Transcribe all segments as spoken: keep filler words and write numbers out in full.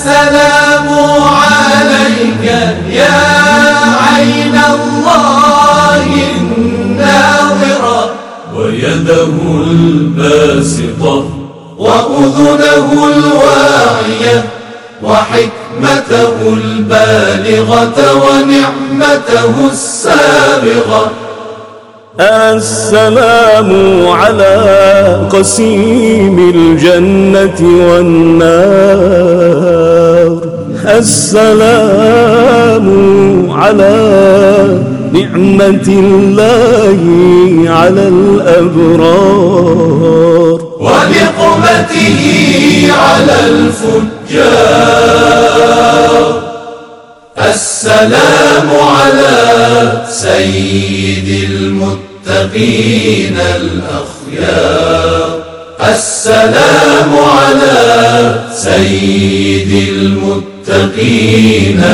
السلام عليك يا عين الله الناظرة ويده الباسطة وأذنه الواعية وحكمته البالغة ونعمته السابغة. السلام على قسيم الجنة والنار. السلام على نعمة الله على الأبرار ونقمته على الفجار. السلام على سيد المتقين الأخيار. السلام على سيد المتقين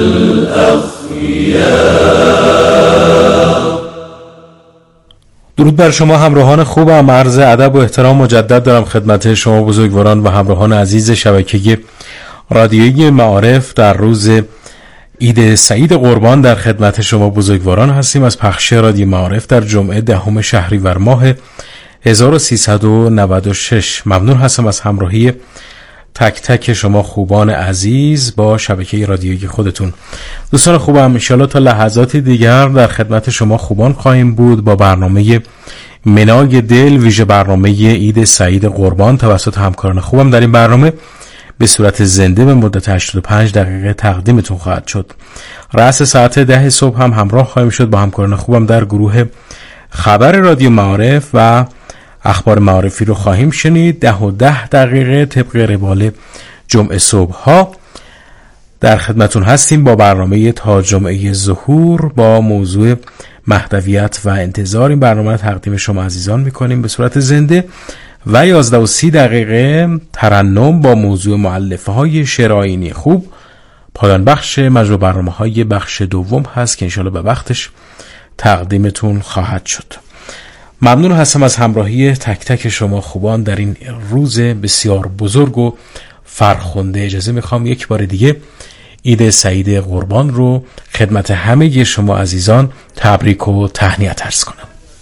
الأخيار. درود بر شما همراهان خوبم. عرض ادب و احترام مجدد دارم خدمت شما بزرگواران و همراهان عزیز شبکه رادیویی معارف. در روز عید سعید قربان در خدمت شما بزرگواران هستیم از پخش رادیو معارف در جمعه دهم شهریور ماه هزار و سیصد و نود و شش. ممنون هستم از همراهی تک تک شما خوبان عزیز با شبکه رادیویی خودتون. دوستان خوبم، انشالله تا لحظات دیگر در خدمت شما خوبان خواهیم بود با برنامه منای دل، ویژه برنامه عید سعید قربان توسط همکاران خوبم. در این برنامه به صورت زنده به مدت هشتاد و پنج دقیقه تقدیمتون خواهد شد. رأس ساعت ده صبح هم همراه خواهیم شد با همکاران خوبم در گروه خبر رادیو معارف و اخبار معارفی رو خواهیم شنید. ده و ده دقیقه طبق روال جمعه صبح ها در خدمتون هستیم با برنامه تا جمعه ظهور با موضوع مهدویت و انتظار. این برنامه رو تقدیم شما عزیزان میکنیم به صورت زنده و یازده و سی دقیقه ترنم با موضوع مؤلفه های شعر آیینی خوب. پایان بخش مجموع برنامه های بخش دوم هست که انشالله به وقتش تقدیمتون خواهد شد. ممنون هستم از همراهی تک تک شما خوبان در این روز بسیار بزرگ و فرخنده. اجازه میخوام یک بار دیگه عید سعید قربان رو خدمت همه شما عزیزان تبریک و تهنیت عرض کنم.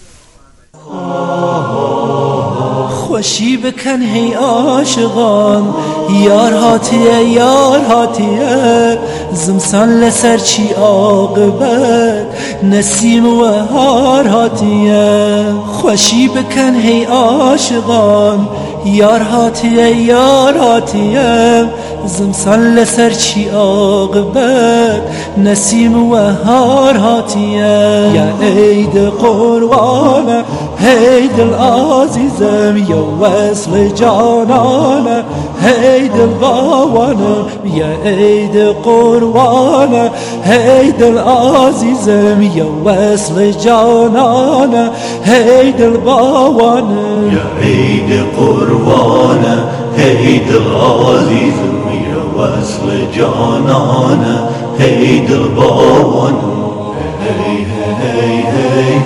خوشی بکن هی عاشقان، یار هاتیه یار هاتیه، زمسان لسر چی عاقبت، نسیم و هار هاتیه. خوشی بکن هی عاشقان، یار هاتیه یار هاتیه، زمسان لسر چی عاقبت، نسیم و هار هاتیه. یا عید قربانه هی دل عزیزم، یا وصل جانانه هی دل باوانه. یا عید قربانه هی دل عزیزم، یا وصل جانانه هی دل باوانه. یا عید قربانه هی دل عزیزم، یا وصل جانانه هی دل باوانه. هی هی هی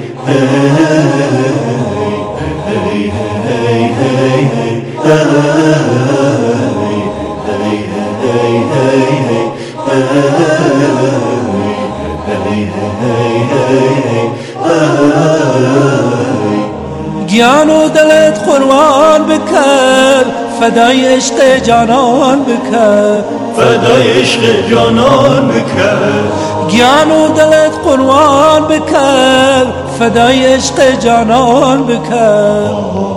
گیان و دلت قربان بکر، فدای عشق جانان بکر، فدای عشق جانان بکر. گیان و دلت قربان بکر، فدای عشق جانان بکر.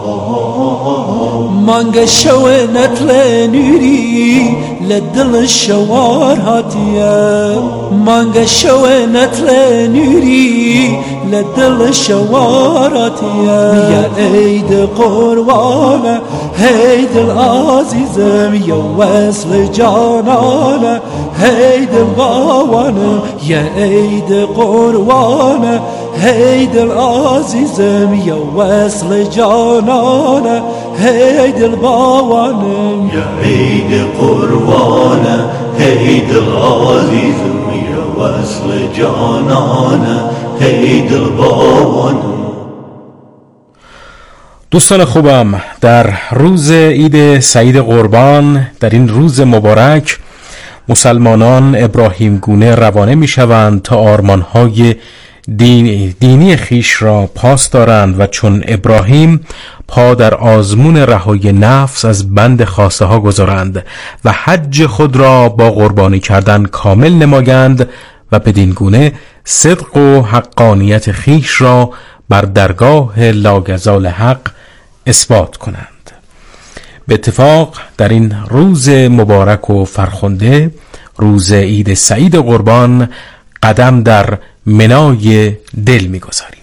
مانگ شو نتل نوری لدل شوار هاتیه، مانگ شو نتل نوری لدل شوار هاتیه. یا عید قربانه هی دل عزیزم، یا وصل جانانه هی دل باوانه. یا عید قربانه هی دل عزیزم، یا وصل جانانه هی دل باوانه. یا عید قربانه هی دل عزیزم، یا وصل جانانه هی دل باوانه. دوستان خوبم، در روز عید سعید قربان، در این روز مبارک مسلمانان ابراهیم گونه روانه می شوند تا آرمانهای دین دینی خیش را پاس دارند و چون ابراهیم پا در آزمون رهایی نفس از بند خواسته ها گذارند و حج خود را با قربانی کردن کامل نمایند و بدین گونه صدق و حقانیت خیش را بر درگاه لاگزال حق اثبات کنند. به اتفاق در این روز مبارک و فرخنده، روز عید سعید قربان، قدم در منای دل می‌گذاریم.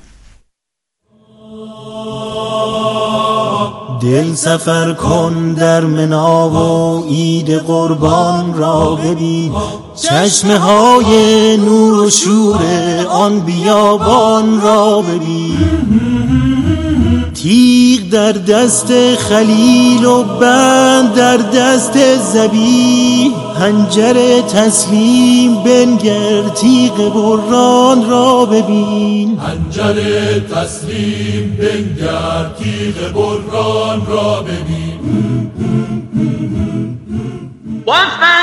دل سفر کن در منا و عید قربان را ببین، چشمه های نور و شور آن بیابان را ببین. تیغ در دست خلیل و بند در دست ذبیح، حنجر تسلیم بنگر تیغ بران را ببین. حنجر تسلیم بنگر تیغ بران را ببین. و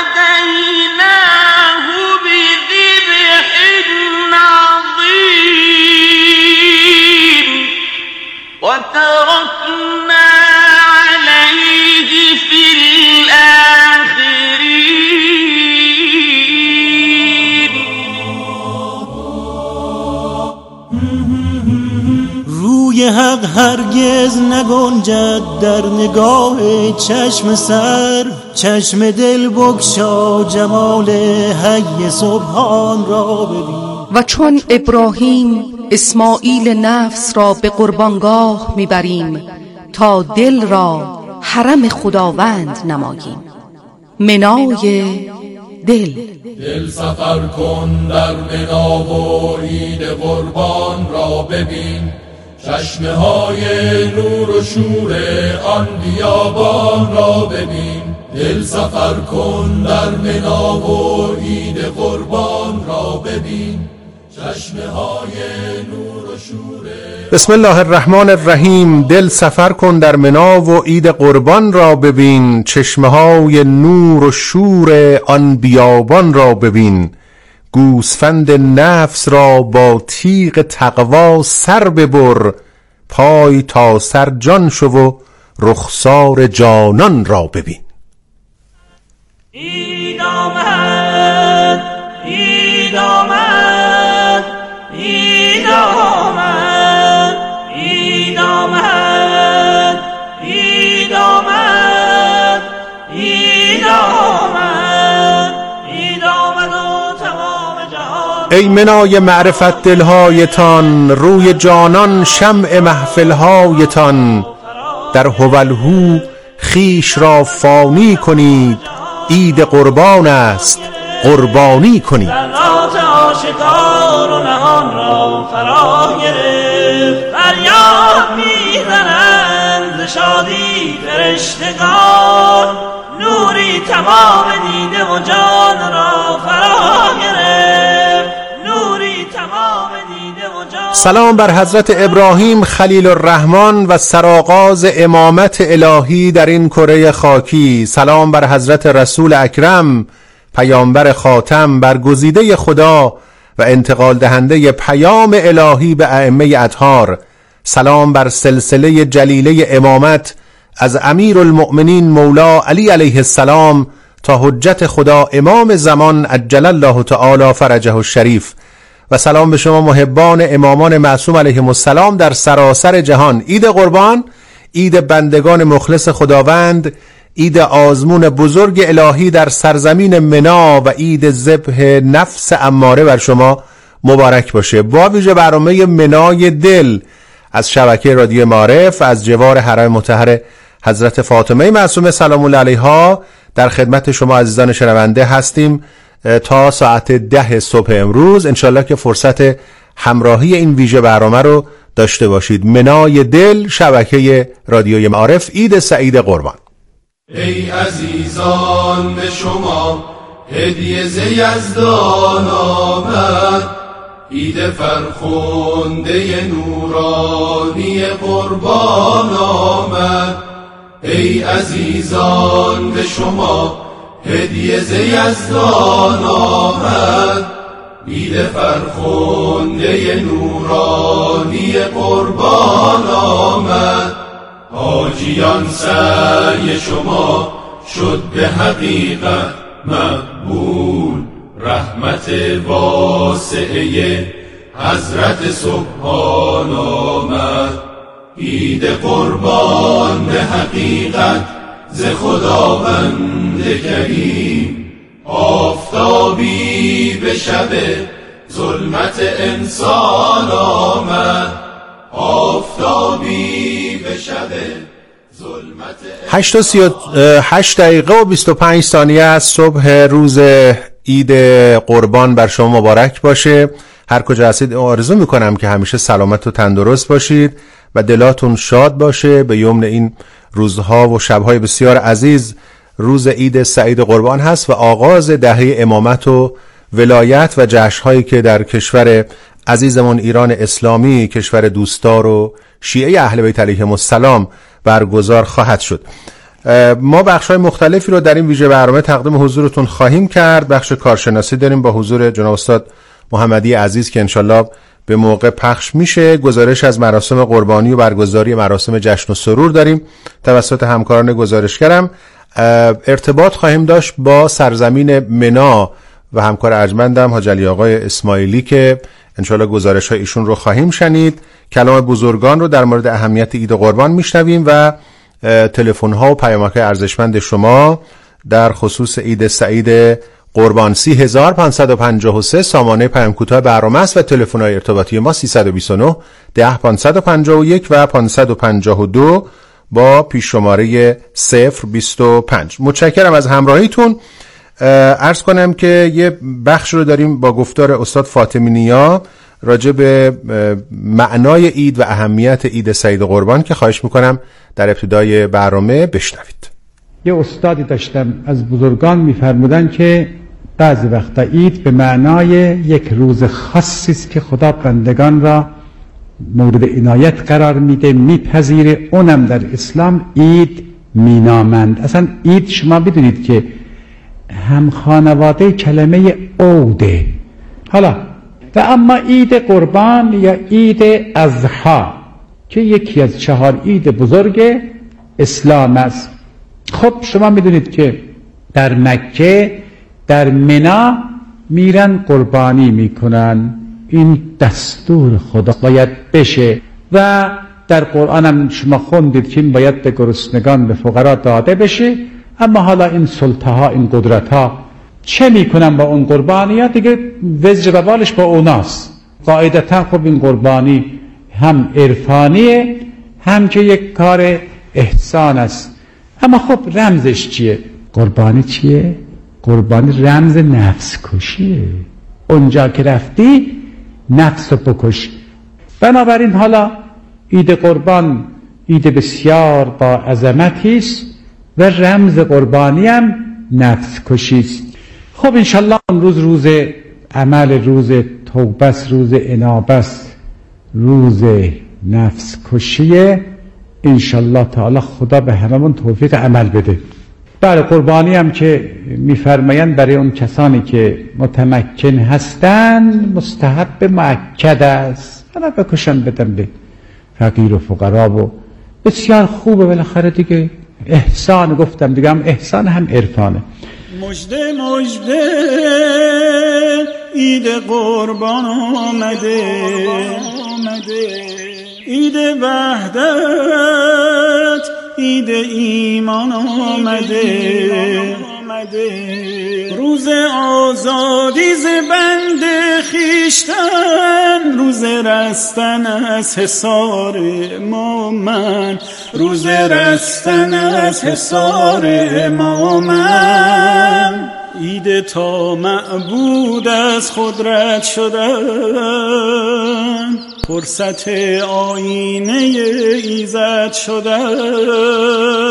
فدیناه بذبح عظیم و ترکنا علیه فی الاخرین. روی حق هرگز نگنجد در نگاه چشم سر، چشم دل بگشا جمال حی سبحان را ببین. و چون ابراهیم اسماعیل نفس را به قربانگاه میبریم تا دل را حرم خداوند نماییم. منای دل. دل سفر کن در منا و عید قربان را ببین، چشمه های نور و شور آن بیابان را ببین. دل سفر کن در منا و عید قربان را ببین، چشمه های نور و شور. بسم الله الرحمن الرحیم. دل سفر کن در منا و عید قربان را ببین، چشمه های نور و شور آن بیابان را ببین. گوسفند نفس را با تیغ تقوا سر ببر، پای تا سر جان شو و رخسار جانان را ببین. عید آمد، عید آمد، عید آمد، عید آمد، عید آمد، عید آمد، عید آمد و تمام جهان. ای منای معرفت دلهایتان، روی جانان شمع محفلهایتان. در هوالهو خیش را فانی کنید، عید قربان است قربانی کنید. ذرات آشکار و نهان را فرا گرفت، فریاد میزنند ز شادی فرشتگان. نوری تمام دیده و جان را فرا گرفت، نوری تمام دیده و جان. سلام بر حضرت ابراهیم خلیل الرحمن و سرآغاز امامت الهی در این کره خاکی. سلام بر حضرت رسول اکرم پیامبر خاتم، برگزیده خدا و انتقال دهنده پیام الهی به ائمه اطهار. سلام بر سلسله جلیله امامت از امیر المؤمنین مولا علی علیه السلام تا حجت خدا امام زمان عجل الله تعالی فرجه الشریف. و سلام به شما محبان امامان معصوم علیهم السلام در سراسر جهان. عید قربان، عید بندگان مخلص خداوند، عید آزمون بزرگ الهی در سرزمین منا و عید ذبح نفس اماره بر شما مبارک باشه. با ویژه برنامه منای دل از شبکه رادیو معارف از جوار حرم مطهر حضرت فاطمه معصومه سلام الله علیها در خدمت شما عزیزان شنونده هستیم تا ساعت ده صبح امروز. انشالله که فرصت همراهی این ویژه برنامه رو داشته باشید. منای دل، شبکه رادیوی معارف، عید سعید قربان. ای عزیزان به شما هدیه ز یزدان آمد، عید فرخنده نورانی قربان آمد. ای عزیزان به شما هدیه ز یزدان آمد. عید فرخنده نورانی قربان آمد. حاجیان سعی شما شد به حقیقت مقبول. رحمت واسعه حضرت سبحان آمد. عید قربان به حقیقت ز خداوند کریم. آفتابی به شب ظلمت انسان آمد. آفتابی به شب هشت و سی و هشت دقیقه و بیست و پنج ثانیه از صبح روز عید قربان بر شما مبارک باشه. هر کجا هستید آرزو میکنم که همیشه سلامت و تندرست باشید و دلاتون شاد باشه. به یمن این روزها و شبهای بسیار عزیز روز عید سعید قربان هست و آغاز دهه امامت و ولایت و جشن‌هایی که در کشور عزیزمون ایران اسلامی، کشور دوستدار و شیعه اهل بیت علیهم السلام برگزار خواهد شد. ما بخش‌های مختلفی رو در این ویژه برنامه تقدیم حضورتون خواهیم کرد. بخش کارشناسی داریم با حضور جناب استاد محمدی عزیز که انشالله به موقع پخش میشه. گزارش از مراسم قربانی و برگزاری مراسم جشن و سرور داریم توسط همکاران گزارشگرم. ارتباط خواهیم داشت با سرزمین منا و همکار ارجمندم حاج علی آقای اسماعیلی که انشالله گزارش های ایشون رو خواهیم شنید. کلام بزرگان رو در مورد اهمیت عید قربان میشنویم و تلفن ها و پیامک ارزشمند شما در خصوص عید سعید قربان. سی هزار پانصد و پنجاه و سه سامانه پیام کوتاه برنامه است و تلفن های ارتباطی ما سیصد و بیست و نه ده پانصد و پنجاه و یک و پانصد و پنجاه و دو با پیش شماره صفر بیست و پنج. متشکرم از همراهیتون. عرض کنم که یه بخش رو داریم با گفتار استاد فاطمی نیا راجع به معنای عید و اهمیت عید سعید قربان که خواهش میکنم در ابتدای برنامه بشنوید. یه استادی داشتم از بزرگان میفرمودن که بعضی وقتا عید به معنای یک روز خاصی است که خدا بندگان را مورد عنایت قرار میده، میپذیره. اونم در اسلام عید مینامند. اصلا عید شما بدونید که هم خانواده کلمه عوده. حالا و اما عید قربان یا عید اضحی که یکی از چهار عید بزرگ اسلام است. خب شما میدونید که در مکه در منا میرن قربانی میکنن. این دستور خدا باید بشه و در قرآن هم شما خوندید که این باید به گرسنگان به فقرا داده بشه. اما حالا این سلطه ها این قدرت ها چه میکنن با اون قربانی ها؟ دیگه وزر و بالش با اوناست. قاعدتا خب این قربانی هم عرفانیه هم که یک کار احسان است. اما خب رمزش چیه؟ قربانی چیه؟ قربانی رمز نفس کشیه. اونجا که رفتی نفس رو بکش. بنابراین حالا عید قربان عید بسیار با عظمتی است و رمز قربانی هم نفس کشی است. خب انشالله امروز روز عمل، روز توبه است، روز انابه است، روز نفس کشیه. انشالله تعالی خدا به هممون توفیق عمل بده. برای قربانی هم که میفرمایند برای اون کسانی که متمکن هستند مستحب مؤکد است. حالا بکشن بدن به فقیر و فقرا و بسیار خوبه. بالاخره دیگه احسان گفتم دیگه، هم احسان هم عرفانه. مجده مجده عید قربان آمده، عید وحدت عید ایمان آمده، روز آزادی ز بند خویشتن، روز رستن از حصار مومن، روز رستن از حصار مومن. عید تا معبود از خود رد شدن، فرصت آینه ایزد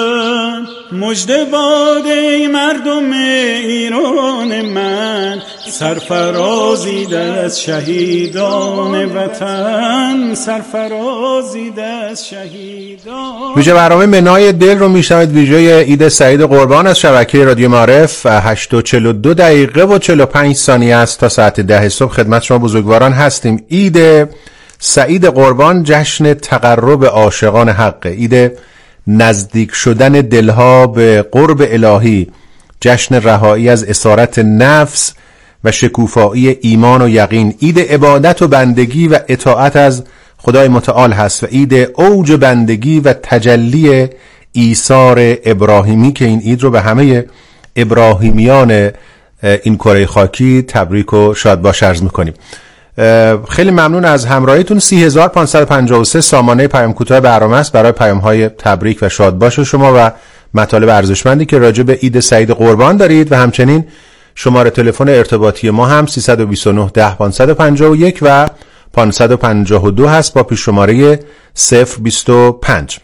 شدن. مژده باد ای مردم ایران من، سرفرازیده از شهیدان وطن، سرفرازیده از شهیدان. ویژه برنامه منای دل رو میشنوید، ویژه عید سعید قربان از شبکه رادیو معارف. هشت و چهل و دو دقیقه و چهل و پنج ثانیه است تا ساعت ده صبح خدمت شما بزرگواران هستیم. عید سعید قربان جشن تقرب عاشقان حق، عید نزدیک شدن دلها به قرب الهی، جشن رهایی از اسارت نفس و شکوفایی ایمان و یقین، عید عبادت و بندگی و اطاعت از خدای متعال هست و عید اوج بندگی و تجلی ایثار ابراهیمی که این عید رو به همه ابراهیمیان این کره خاکی تبریک و شادباش عرض میکنیم. خیلی ممنون از همراهیتون. سی هزار و پانصد و پنجاه و سه سامانه پیام کوتاه برنامه است برای پیام های تبریک و شادباش شما و مطالب ارزشمندی که راجع به عید سعید قربان دارید و همچنین شماره تلفن ارتباطی ما هم سیصد و بیست و نه ده پانصد و پنجاه و یک و پانصد و پنجاه و دو هست با پیش شماره صفر بیست و پنج.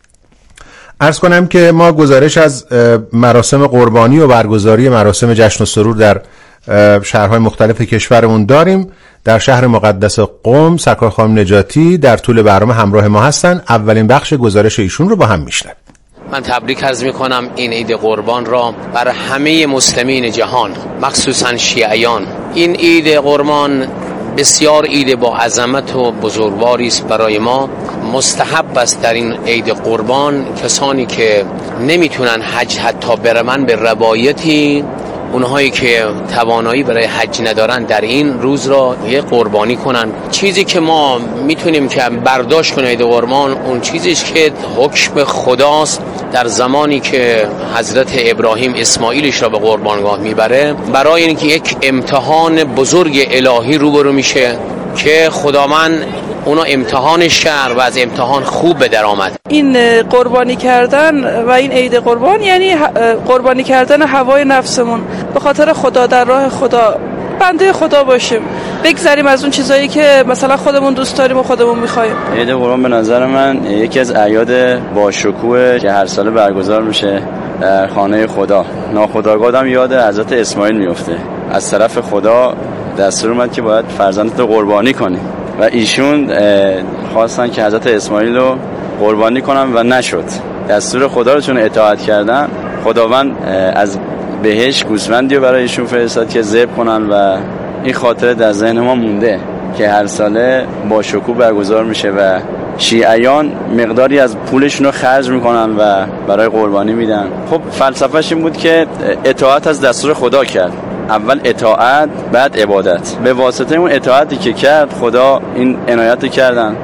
عرض کنم که ما گزارش از مراسم قربانی و برگزاری مراسم جشن و سرور در شهرهای مختلف کشورمون داریم. در شهر مقدس قم سرکار خانم نجاتی در طول برنامه همراه ما هستن. اولین بخش گزارش ایشون رو با هم میشنویم. من تبریک عرض میکنم این عید قربان را برای همه مسلمین جهان، مخصوصا شیعیان. این عید قربان بسیار عید با عظمت و بزرگواری است برای ما. مستحب است در این عید قربان کسانی که نمیتونن حج حتی برن به روایتی، اونهایی که توانایی برای حج ندارن در این روز را یه قربانی کنن. چیزی که ما میتونیم که برداشت کنیم عید قربان اون چیزیش که حکم خداست در زمانی که حضرت ابراهیم اسماعیلش را به قربانگاه میبره، برای اینکه یک امتحان بزرگ الهی روبرو میشه که خداوند اونا امتحانش کرد و از امتحان خوب به در آمد. این قربانی کردن و این عید قربان یعنی قربانی کردن هوای نفسمون به خاطر خدا، در راه خدا بنده خدا باشیم، بگذریم از اون چیزایی که مثلا خودمون دوست داریم و خودمون میخوایم. عید قربان به نظر من یکی از اعیاد با شکوه که هر ساله برگزار میشه در خانه خدا. ناخودآگاه هم یاد حضرت اسماعیل میفته. از طرف خدا دستور اومد که باید فرزندت رو قربانی کنی و ایشون خواستن که حضرت اسماعیل رو قربانی کنن و نشد. دستور خدا رو چون اطاعت کردن، خداوند از بهش گوسفندی رو برای ایشون فرستاد که ذبح کنن و این خاطره در ذهن ما مونده که هر ساله با شکوه برگزار میشه و شیعیان مقداری از پولشون رو خرج میکنن و برای قربانی میدن. خب فلسفهش این بود که اطاعت از دستور خدا کرد. اول اطاعت بعد عبادت. به واسطه اون اطاعتی که کرد خدا این عنایت کردن.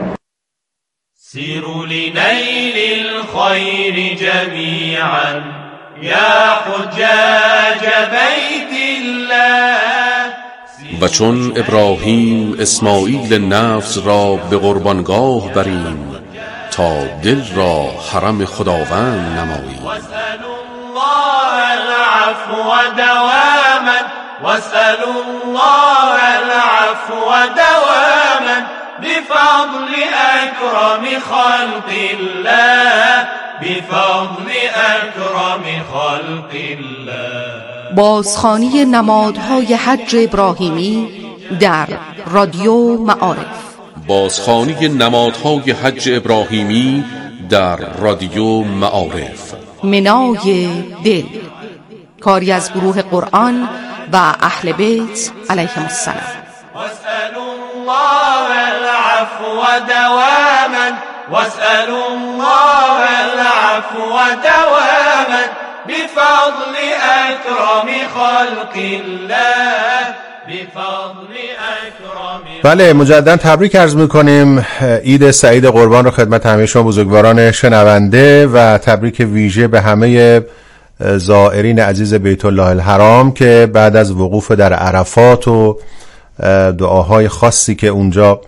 سیروا لنیل الخیر جمیعا یا حجاج بیت الله. و چون ابراهیم اسماعیل نفس را به قربانگاه بریم تا دل را حرم خداوند نماییم. واسألوا الله العفو دواما واسألوا الله العفو دواما بفضل اکرم خلق الله بفضل اکرم خلق الله. بازخوانی نمادهای حج ابراهیمی در رادیو معارف. بازخوانی نمادهای حج ابراهیمی در رادیو معارف. منای دل، کاری از گروه قرآن و اهل بیت علیهم السلام. واسألوا الله العفو دواما واسألوا الله العفو دواما بفضل اکرم خلق الله بفضل اکرم. بله، مجددا تبریک عرض میکنیم عید سعید قربان رو خدمت همه شما بزرگواران شنونده و تبریک ویژه به همه زائرین عزیز بیت الله الحرام که بعد از وقوف در عرفات و دعاهای خاصی که اونجا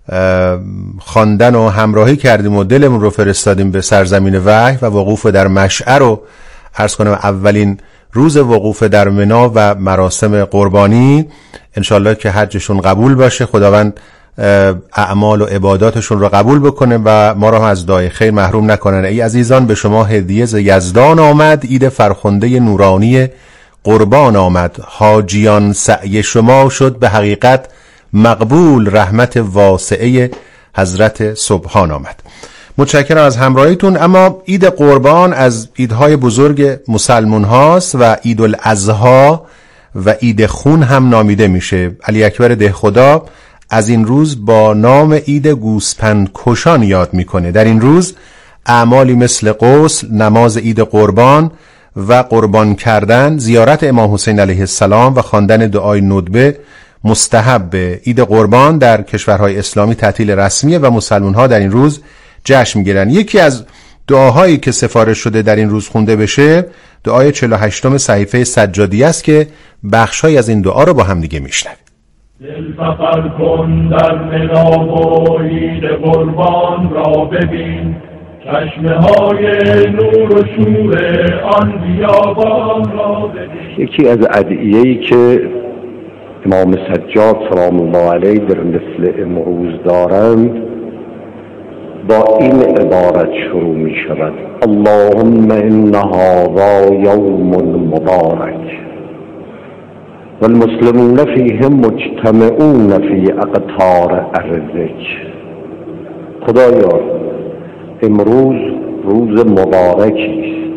خواندن و همراهی کردیم و دلمون رو فرستادیم به سرزمین وحی و وقوف در مشعر رو عرض کنم اولین روز وقوف در منا و مراسم قربانی، انشالله که حجشون قبول باشه، خداوند اعمال و عباداتشون رو قبول بکنه و ما رو از دعای خیر محروم نکنن. ای عزیزان، به شما هدیه ز یزدان آمد، عید فرخنده نورانی قربان آمد، حاجیان سعی شما شد به حقیقت مقبول، رحمت واسعه حضرت سبحان آمد. متشکرم از همراهیتون. اما عید قربان از عیدهای بزرگ مسلمون هاست و عید الاضحی و عید خون هم نامیده میشه. علی اکبر دهخدا از این روز با نام عید گوسپند کشان یاد میکنه. در این روز اعمالی مثل غسل، نماز عید قربان و قربان کردن، زیارت امام حسین علیه السلام و خواندن دعای ندبه مستحبه. عید قربان در کشورهای اسلامی تعطیل رسمیه و مسلمان ها در این روز جشن میگیرن. یکی از دعاهایی که سفارش شده در این روز خونده بشه دعای چهل و هشتم صحیفه سجادی است که بخشای از این دعا رو با هم دیگه میشنویم. دل سفر کن در منا و عید قربان را ببین، چشمه های نور و شور آن بیابان را ببین. یکی از ادعیه‌ای که امام سجاد سلام الله علیه در مثل امروز دارند با این عبارت شروع می شود: اللهم ان هذا یوم مبارک والمسلمون فیه مجتمعون فی اقطار ارضک. خدایا امروز روز مبارکی است،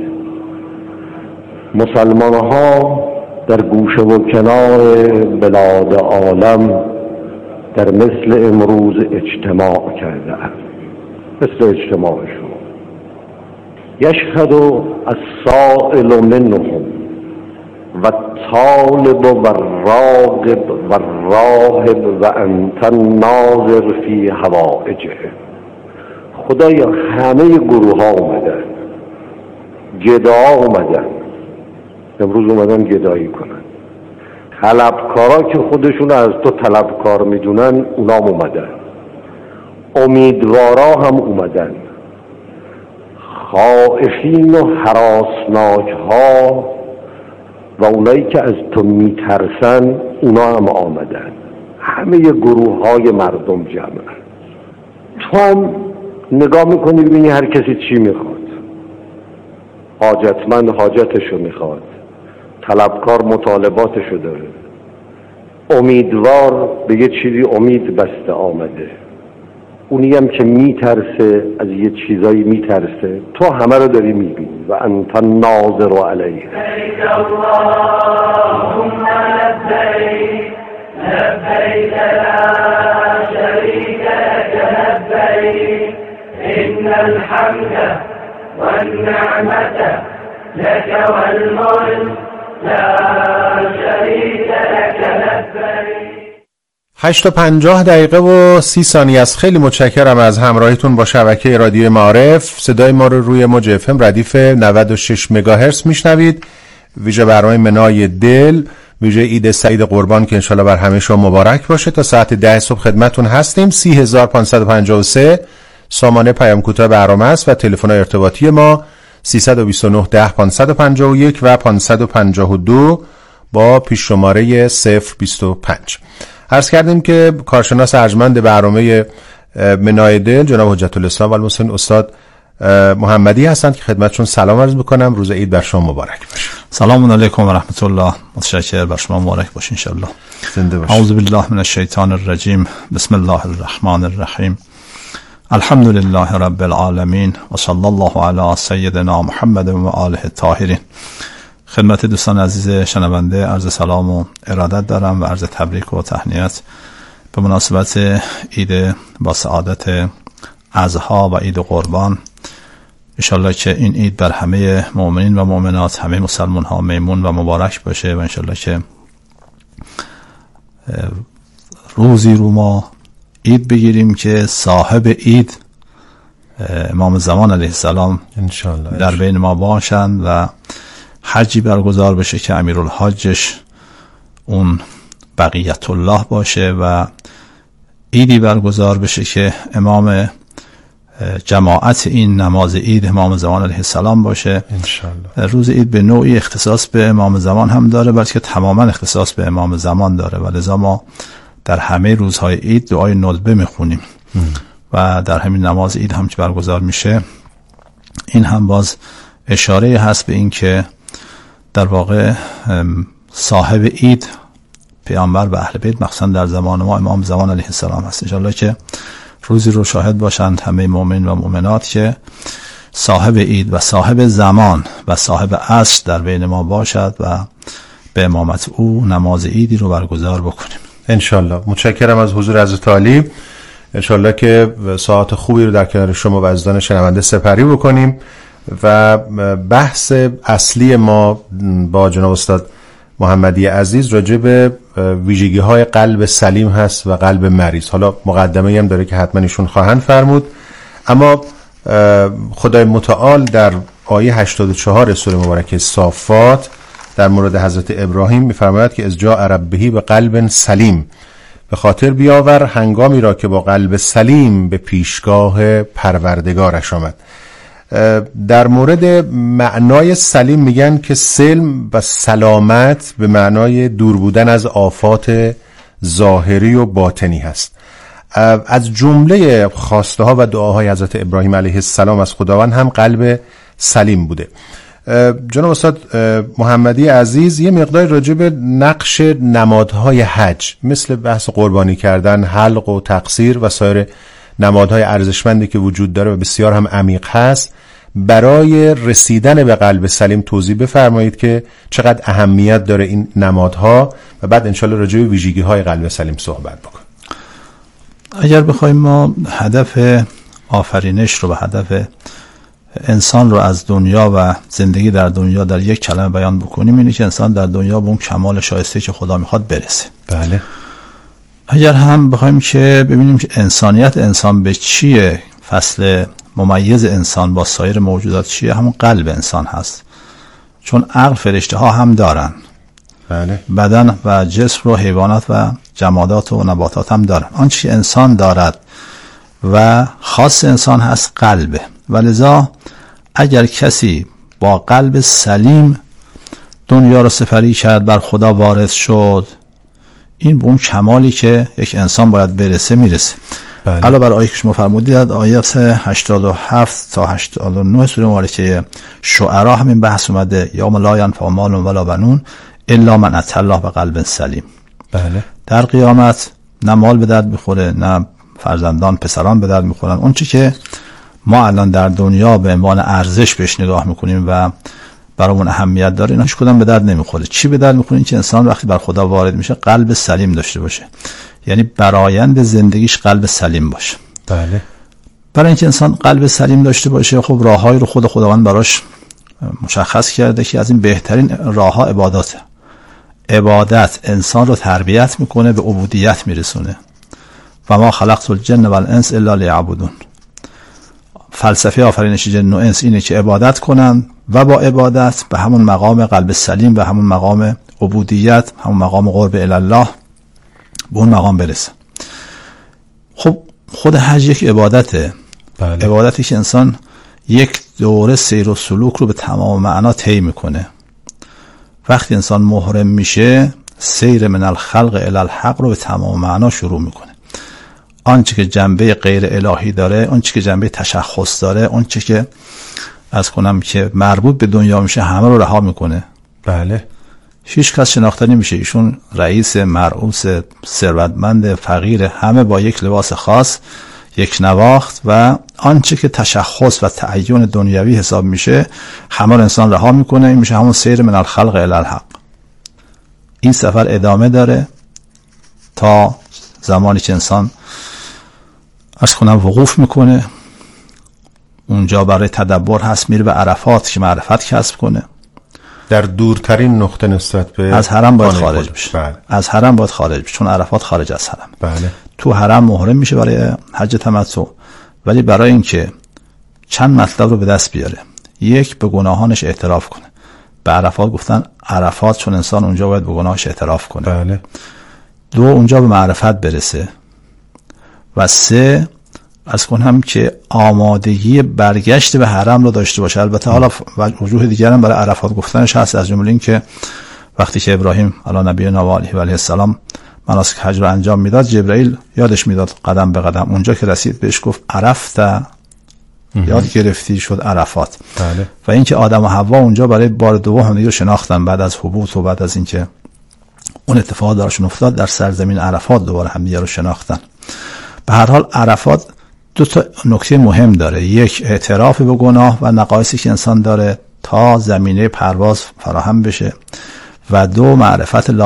مسلمان ها در گوشه و کنار بلاد عالم در مثل امروز اجتماع کرده اند، مثل اجتماع شما. یشهد السائل منهم و الطالب و الراغب و الراهب و انت الناظر فی حوائجه. خدایا همه گروه ها اومدن، گدا اومدن، امروز اومدن گدایی کنن. طلبکارا که خودشون از تو طلبکار میدونن اونام اومدن، امیدوارا هم اومدن، خائفین و هراسناک ها و اونایی که از تو میترسن اونا هم آمدن. همه گروه های مردم جمع. تو هم نگاه میکنی ببینی هر کسی چی میخواد. حاجتمند حاجتشو میخواد، طلبکار مطالباتشو داره، امیدوار به یه چیزی امید بسته آمده، اونی هم که میترسه از یه چیزایی میترسه. تو همه رو داری میبینی و انت الناظر علیه. اللهم لبیک لبیک لا شریک لک لبیک ان الحمد والنعمة لك والملك لا شریک لک لبیک. هشت و پنجاه دقیقه و سی ثانیه است. خیلی متشکرم از همراهیتون با شبکه رادیو معارف. صدای ما رو روی موج اف ام ردیف نود و شش مگاهرتز میشنوید. ویژه برنامه منای دل، ویژه عید سعید قربان که انشالله بر همه شما مبارک باشه. تا ساعت ده صبح خدمتون هستیم. سی هزار پانصد و پنجاه و سه سامانه پیام کوتاه برنامه است و تلفن ارتباطی ما سیصد و بیست و نه ده پانصد و پنجاه و یک و پانصد و پنجاه و دو با پیش شماره صفر بیست و پنج. عرض کردیم که کارشناس ارجمند برنامه منای دل جناب حجت الاسلام و المسلمین استاد محمدی هستند که خدمتشون سلام عرض بکنم. روز عید بر شما مبارک باشه. سلام علیکم و رحمت الله. متشکرم، بر شما مبارک باشه ان شاء الله. زنده باشید. اعوذ بالله من الشیطان الرجیم. بسم الله الرحمن الرحیم. الحمد لله رب العالمین و صلی الله علی سیدنا محمد و آله الطاهرین. خدمت دوستان عزیز شنونده عرض سلام و ارادت دارم و عرض تبریک و تهنیت به مناسبت عید با سعادت اضحی و عید قربان. انشالله که این عید بر همه مؤمنین و مؤمنات، همه مسلمان ها میمون و مبارک باشه و انشالله که روزی رو ما عید بگیریم که صاحب عید امام زمان علیه السلام انشالله در بین ما باشند و حجی برگزار بشه که امیرالحاجش اون بقیت الله باشه و عیدی برگزار بشه که امام جماعت این نماز عید امام زمان علیه السلام باشه. انشالله. روز عید به نوعی اختصاص به امام زمان هم داره بلکه تماما اختصاص به امام زمان داره و لذا ما در همه روزهای عید دعای ندبه میخونیم و در همین نماز عید هم که برگزار میشه این هم باز اشاره هست به این که در واقع صاحب عید پیامبر و اهل بیت مخصوصا در زمان ما امام زمان علیه السلام هست. انشاءالله که روزی رو شاهد باشند همه مؤمن و مؤمنات که صاحب عید و صاحب زمان و صاحب عصر در بین ما باشد و به امامت او نماز عیدی رو برگزار بکنیم انشالله. متشکرم از حضور حضرت عالی. انشالله که ساعت خوبی رو در کنار شما و عزیزان شنونده سپری بکنیم و بحث اصلی ما با جناب استاد محمدی عزیز راجع به ویژگی های قلب سلیم هست و قلب مریض. حالا مقدمه هم داره که حتما ایشون خواهند فرمود، اما خدای متعال در آیه هشتاد و چهار سوره مبارکه صافات در مورد حضرت ابراهیم می‌فرماید که از جاء ربه به قلب سلیم، به خاطر بیاور هنگامی را که با قلب سلیم به پیشگاه پروردگارش آمد. در مورد معنای سلیم میگن که سلم و سلامت به معنای دور بودن از آفات ظاهری و باطنی هست. از جمله خواسته ها و دعاهای حضرت ابراهیم علیه السلام از خداوند هم قلب سلیم بوده. جناب استاد محمدی عزیز یه مقدار راجع به نقش نمادهای حج مثل بحث قربانی کردن، حلق و تقصیر و سایر نمادهای ارزشمندی که وجود داره و بسیار هم عمیق هست برای رسیدن به قلب سلیم توضیح بفرمایید که چقدر اهمیت داره این نمادها و بعد انشالله راجع به ویژگی های قلب سلیم صحبت بکنیم. اگر بخوایم ما هدف آفرینش رو و هدف انسان رو از دنیا و زندگی در دنیا در یک کلمه بیان بکنیم اینه که انسان در دنیا به اون کمال شایسته که خدا میخواد برسه. بله. اگر هم بخوایم که ببینیم که انسانیت انسان به چیه، فصل ممیز انسان با سایر موجودات چیه، همون قلب انسان هست. چون عقل فرشته ها هم دارن، بله. بدن و جسم رو حیوانات و جمادات و نباتات هم دارن. آنچه که انسان دارد و خاص انسان هست قلبه، ولذا اگر کسی با قلب سلیم دنیا رو سپری کرد، بر خدا وارث شد، این به اون کمالی که یک انسان باید برسه میرسه. بله. علاوه بر آیه که شما فرمودید آیه هشتاد و هفت تا هشتاد و نه سوره مبارکه شعرا همین بحث اومده، یوم لا ینفع مال ولا بنون الا من اتى الله بقلب سلیم. بله. در قیامت نه مال به درد میخوره، نه فرزندان پسران به درد میخورن. اون چی که ما الان در دنیا به عنوان ارزش بهش نگاه میکنیم و برامون اهمیت داره، اینا هیچ کدوم به درد نمیخوره. چی به درد میخوره؟ این که انسان وقتی بر خدا وارد میشه قلب سلیم داشته باشه، یعنی برآیند زندگیش قلب سلیم باشه. بله. برای اینکه انسان قلب سلیم داشته باشه خب راههایی رو خود خداوند براش مشخص کرده که از این بهترین راهها عباداته. عبادت انسان رو تربیت میکنه، به عبودیت میرسونه. و ما خلقت الجن والانس الا لیعبدون. فلسفه آفرینش جن و انس اینه که عبادت کنن و با عبادت به همون مقام قلب سلیم، به همون مقام عبودیت، همون مقام قرب الله، به اون مقام برسن. خب خود حج یک عبادته. بله. عبادتی که انسان یک دوره سیر و سلوک رو به تمام معنا طی میکنه. وقتی انسان محرم میشه سیر من الخلق الی الحق رو به تمام معنا شروع میکنه. آنچه که جنبه غیر الهی داره، آنچه که جنبه تشخص داره، آنچه که از کنم که مربوط به دنیا میشه همه رو رها میکنه. بله. هیچ کس شناخته نمیشه. ایشون رئیس، مرئوس، ثروتمند، فقیر، همه با یک لباس خاص، یک نواخت و آنچه که تشخص و تعین دنیوی حساب میشه همه رو انسان رها میکنه. این میشه همون سیر من الخلق الی الحق. این سفر ادامه داره تا زمانی که انسان از کنم وقوف میکنه، اونجا برای تدبر هست، میره به عرفات که معرفت کسب کنه. در دورترین نقطه نسبت به از حرم باید خارج بشه. بله. از حرم باید خارج بشه، چون عرفات خارج از حرم. بله. تو حرم محرم میشه برای حج تمتع، ولی برای اینکه چند مطلب رو به دست بیاره، یک به گناهانش اعتراف کنه. به عرفات گفتن عرفات چون انسان اونجا باید به گناهش اعتراف کنه. بله. دو اونجا به معرفت برسه و سه از کنم که آمادگی برگشت به حرم رو داشته باشه. البته حالا وجوه دیگر هم برای عرفات گفتنش هست، از جمله این که وقتی که ابراهیم علی نبینا و علیه و علیه السلام مناسک حج رو انجام میداد، جبرائیل یادش میداد قدم به قدم. اونجا که رسید بهش گفت عرفت یاد گرفتی شد عرفات. بله. و اینکه آدم و حوا اونجا برای بار دوم هم دیگه شناختن بعد از حبوط و بعد از اینکه اون اتفاق درشون افتاد در سرزمین عرفات دوباره هم دیگه رو شناختن. به هر حال عرفات دو تا نکته مهم داره، یک اعتراف به گناه و نقایصی که انسان داره تا زمینه پرواز فراهم بشه و دو معرفت